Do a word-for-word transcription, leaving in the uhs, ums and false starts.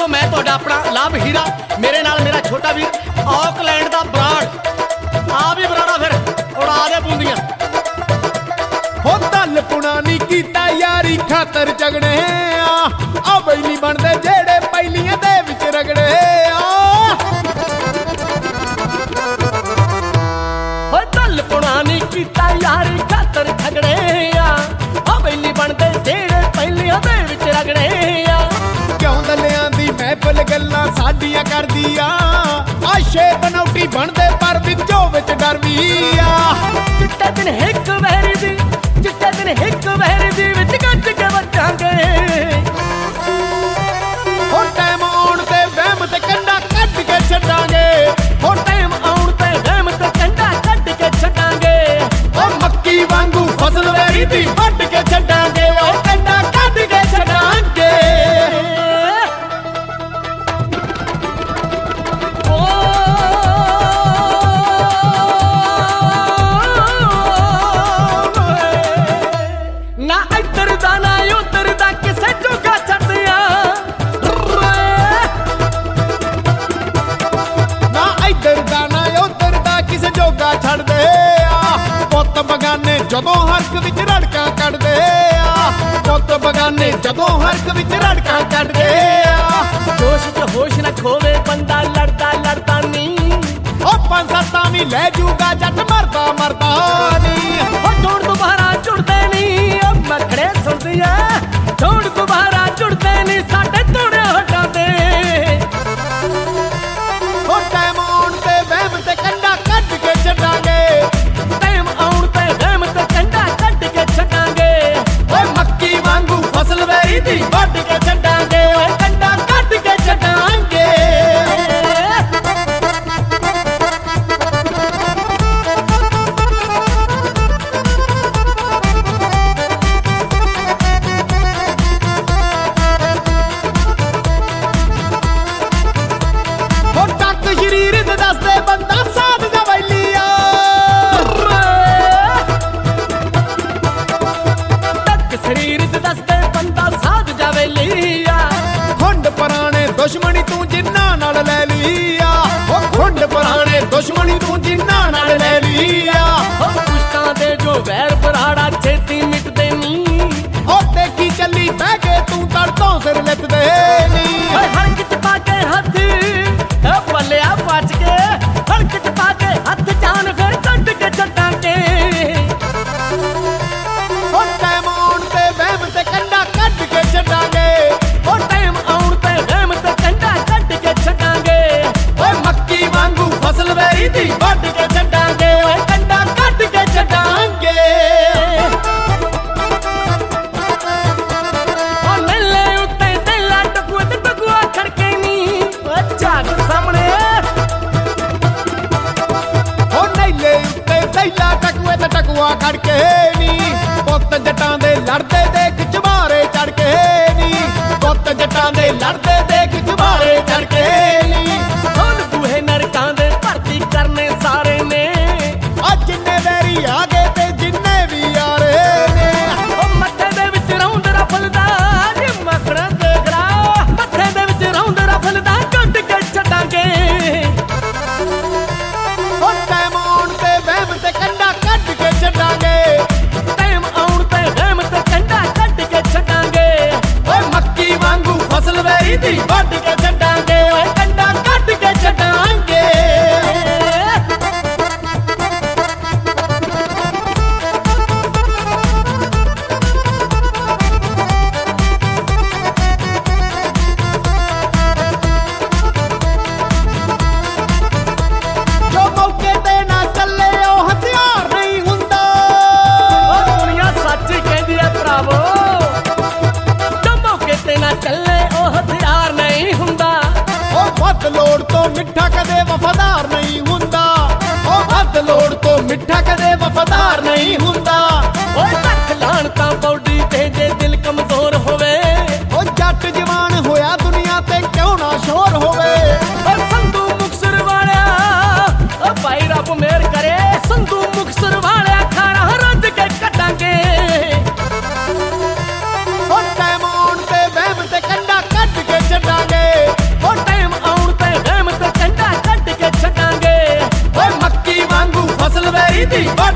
ਤੋਂ ਮੈਂ ਤੁਹਾਡਾ ਆਪਣਾ ਲਾਭ ਹੀਰਾ, ਮੇਰੇ ਨਾਲ ਮੇਰਾ ਛੋਟਾ ਵੀਰ ਆਕਲੈਂਡ ਦਾ ਬਰਾੜ। ਆ ਵੀ ਬਰਾੜਾ ਫਿਰ ਉਡਾ ਦੇ ਬੂੰਦੀਆਂ। ਹੋ ਤਲ ਪੁਣਾ ਨੀ ਕੀਤਾ ਯਾਰੀ ਖਾਤਰ ਝਗੜੇ ਆ, ਆ ਬੈਲੀ ਬਣਦੇ ਜਿਹੜੇ ਪਹਿਲੀਆਂ ਦੇ ਵਿੱਚ ਰਗੜੇ ਆ। ਹੋ ਤਲ ਪੁਣਾ ਨੀ ਕੀਤਾ ਯਾਰੀ ਖਾਤਰ ਝਗੜੇ ਆ, ਆ ਬੈਲੀ ਬਣਦੇ ਜਿਹੜੇ ਪਹਿਲੀਆਂ ਦੇ ਵਿੱਚ ਰਗੜੇ ਆ। ਕਿਉਂ ਦਲਿਆਂ ਦੀ ਮਹਿਫਲ ਗੱਲਾਂ ਸਾਡੀਆਂ ਕਰਦੀ ਆ, ਆਸ਼ੇ ਬਨੌਟੀ ਬਣਦੇ ਪਰ ਵਿੱਚੋਂ ਵਿੱਚ ਡਰ ਵੀ ਆ। ਚਿੱਟੇ ਦਿਨ ਇੱਕ ਵਹਿਰੀ ਦੀ, ਚਿੱਟੇ ਦਿਨ ਇੱਕ ਵਹਿਰੀ ਦੀ ਵਿੱਚ ਗੱਜ ਕੇ ਵੱਜਾਂਗੇ। ਹੋ ਟਾਈਮ ਆਉਣ ਤੇ ਵਹਿਮ ਤੇ ਕੰਡਾ ਕੱਢ ਕੇ ਛੱਡਾਂਗੇ। ਹੋ ਟਾਈਮ ਆਉਣ ਤੇ ਵਹਿਮ ਤੇ ਕੰਡਾ ਕੱਢ ਕੇ ਛੱਡਾਂਗੇ। ਓ ਮੱਕੀ ਵਾਂਗੂ ਫਸਲ ਵੈਰੀ ਦੀ ਵੱਢ ਕੇ ਛੱਡਾਂਗੇ। ਓ ਕੰਡਾ ਕੱਢ ਕੇ ਛੱਡਾਂਗੇ। ਨਾ ਇੱਧਰ ਦਾ ਨਾ ਉੱਧਰ ਦਾ ਕਿਸੇ ਜੋਗਾ ਛੱਡਿਆ, ਨਾ ਇੱਧਰ ਦਾ ਨਾ ਉੱਧਰ ਦਾ ਕਿਸੇ ਜੋਗਾ ਛੱਡਦੇ ਆ। ਪੁੱਤ ਬਗਾਨੇ ਜਦੋਂ ਹਰਕ ਵਿੱਚ ਰੜਕਾਂ ਕੱਢਦੇ ਆ, ਪੁੱਤ ਬਗਾਨੇ ਜਦੋਂ ਹਰਕ ਵਿੱਚ ਰੜਕਾਂ ਕੱਢਦੇ ਆ। ਜੋਸ਼ ਚ ਹੋਸ਼ ਨਾ ਖੋਵੇ ਬੰਦਾ ਲੜਦਾ ਲੜਦਾ ਨਹੀਂ। ਓ ਪੰਜ ਸੱਤਾਂ ਵੀ ਲੈ ਜੂਗਾ ਜੱਟ ਮਰਦਾ ਮਰਦਾ ਨਹੀਂ। ਹੋ ਜੋੜ ਦੁਬਾਰਾ ਜੁੜਦੇ ਨਹੀਂ, ਓ ਮਖੜੇ ਸੁਣਦੀਆਂ ਜੋੜ ਦੁਬਾਰਾ ਜੁੜਦੇ ਨਹੀਂ ਸਾਡੇ ਤੋੜਿਆ ਹਟਾਂ ਦੇ। ਓ ਟਾਈਮ ਆਉਣ ਤੇ ਵਹਿਮ ਤੇ ਕੰਡਾ ਕੱਢ ਕੇ ਛੱਡਾਂਗੇ। ਟਾਈਮ ਆਉਣ ਤੇ ਵਹਿਮ ਤੇ ਕੰਡਾ ਕੱਢ ਕੇ ਛੱਡਾਂਗੇ। ਓਏ ਮੱਕੀ ਵਾਂਗੂ ਫਸਲ ਵੈਰੀ ਦੀ ਵੱਢ ਕੇ ਛੱਡਾਂਗੇ। ਓਏ ਕੰਡਾ ਕੱਢ ਕੇ ਛੱਡਾਂਗੇ। ਹੋ ਟੱਕ ਸ਼ਰੀਰ ਦੇ ਦੱਸਦੇ ਬੰਦਾ ਸਾਧ ਦਾ ਵੈਲੀ ਆ। ਤੱਕ ਸਰੀਰ ਤੇ ਦੱਸਦੇ ਬੰਦਾ ਸਾਧ ਜਾਵੇ ਲਿਆ। ਖੁੰਡ ਪੁਰਾਣੇ ਦੁਸ਼ਮਣੀ ਤੂੰ ਜਿੰਨਾ ਨਾਲ ਲੈ ਲਈ ਆ। ਓ ਖੁੰਡ ਪੁਰਾਣੇ ਦੁਸ਼ਮਣੀ ਤੂੰ ਜਿੰਨਾ ਨਾਲ ਲੈ ਲਈ ਆ। ਹੋ ਪੁਸ਼ਤਾਂ ਦੇ ਜੋ ਵੈਰ ਬਰਾੜਾ ਛੇਤੀ ਮਿਟਦੇ ਨਹੀਂ। ਓ ਦੇਖੀ ਚੱਲੀ ਬਹਿ ਕੇ ਤੂੰ ਤੜ ਤੋਂ ਸਿਰ ਲਿੱਤਦੇ ਨਹੀਂ। ਓਏ ਹਲਕ ਚ ਪਾ ਕੇ ਹੱਥ ਓ ਪੱਲਿਆ ਬਚ ਕੇ, ਹਲਕ ਚ ਪਾ ਕੇ ਹੱਥ ਜਾਨ ਫਿਰ ਕੱਢ ਕੇ ਛੱਡਾਂਗੇ। ਓ ਟਾਈਮ ਆਉਣ ਤੇ ਵਹਿਮ ਤੇ ਕੰਡਾ ਕੱਢ ਕੇ ਛੱਡਾਂਗੇ। ਓ ਟਾਈਮ ਆਉਣ ਤੇ ਵਹਿਮ ਤੇ ਕੰਡਾ ਕੱਢ ਕੇ ਛੱਡਾਂਗੇ। ਓਏ ਮੱਕੀ ਵਾਂਗੂ ਫਸਲ ਵੈਰੀ ਦੀ ਵੱਢ ਕੇ ਛੱਡਾਂਗੇ। ਓਏ ਕੰਡਾ ਕੱਢ ਕੇ ਛੱਡਾਂਗੇ। ਓ ਨੱਲੇ ਉੱਤੇ ਤੇਲਾ ਟਕੂਆ ਤੇ ਟਕੂਆ ਖੜਕੇ ਨੀ। ਓ ਝਾਕ ਸਾਹਮਣੇ ਓ ਨੈਲੇ ਉੱਤੇ ਥੈਲਾ ਟਕੂਏ ਤੇ ਟਕੂਆ ਖੜ ਕੇ ਨੀ। ਪੁੱਤ ਜੱਟਾਂ ਦੇ ਲੜਦੇ ਦੇਖ ਚੁਬਾਰੇ ਚੜ ਕੇ ਨੀ। ਪੁੱਤ ਜੱਟਾਂ ਦੇ ਲੜਦੇ ਦੇਖ ਚੁਬਾਰੇ ਚੜ ਕੇ ਨੀ। ਹੁਣ ਬੂਹੇ ਨਰਕਾਂ ਦੇ ਭਰਤੀ ਕਰਨੇ ਸਾਰੇ ਨੇ। ਆ ਜਿੰਨੇ ਵੈਰੀ ਆ ਗਏ ਤੇ ਜਿੰਨੇ ਵੀ ਆ ਰਹੇ ਨੇ। ਓ ਮੱਥੇ ਦੇ ਵਿੱਚ ਰੌਂਦ ਰਫਲਦਾ ਜੇ ਮਖੜਾ ਦੇਖਦਾ, ਮੱਥੇ ਦੇ ਵਿੱਚ ਰੌਂਦ ਰਫਲਦਾ ਕੱਢ ਕੇ ਛੱਡਾਂਗੇ। ਓ ਟਾਈਮ ਆਉਣ ਤੇ ਵਹਿਮ ਤੇ ਕੰਡਾ ਕੱਢ ਕੇ ਛੱਡਾਂਗੇ। ਟਾਈਮ ਆਉਣ ਤੇ ਵਹਿਮ ਤੇ ਕੰਡਾ ਕੱਢ ਕੇ ਛੱਡਾਂਗੇ। ਓਏ ਮੱਕੀ ਵਾਂਗੂ ਫਸਲ ਵੈਰੀ ਦੀ ਵੱਢ ਕੇ ਛੱਡਾਂਗੇ। ਓਏ ਕੰਡਾ ਕੱਢ ਕੇ ਛੱਡਾਂਗੇ। ਜੋ ਮੌਕੇ ਤੇ ਨਾ ਚੱਲੇ ਉਹ ਹਥਿਆਰ ਨਹੀਂ ਹੁੰਦਾ। ਓ ਦੁਨੀਆ ਸੱਚ ਕਹਿੰਦੀ ਐ ਭਰਾਵੋ, ਜੋ ਮੌਕੇ ਤੇ ਨਾ ਚੱਲੇ ਉਹ ਹਥਿਆਰ ਨਹੀਂ ਹੁੰਦਾ। ਉਹ ਵੱਧ ਲੋੜ ਤੋਂ ਮਿੱਠਾ ਕਦੇ ਵਫਾਦਾਰ ਨਹੀਂ ਹੁੰਦਾ। ਉਹ ਵੱਧ ਲੋੜ ਤੋਂ ਮਿੱਠਾ ਕਦੇ ਵਫਾਦਾਰ ਨਹੀਂ ਹੁੰਦਾ। ਓਏ ਲੱਖ ਲਾਣ ਤਾਂ ਬੌਡੀ ਤੇ ਜੇ ਦਿਲ ਕਮਜ਼ੋਰ ਹੋਵੇ। ਉਹ ਜੱਟ ਜਵਾਨ ਹੋਇਆ ਦੁਨੀਆ ਤੇ ਕਿਉਂ ਨਾ ਸ਼ੋਰ ਹੋਵੇ। ਓ ਸੰਧੂ ਮੁਕਤਸਰ ਵਾਲਿਆ, ਓ ਭਾਈ ਰੱਬ ਮਿਹਰ ਕਰੇ। ਸੰਧੂ ਮੁਕਤਸਰ ਵਾਲਿਆ ਖਾਣਾ ਰੱਜ ਕੇ ਕੱਢਾਂਗੇ। ਉਹ ਟਾਈਮ ਆਉਣ ਤੇ ਵਹਿਮ ਤੇ ਕੰਡਾ ਕੱਢ ਕੇ ਛੱਡਾਂਗੇ। ਦੀ ਓ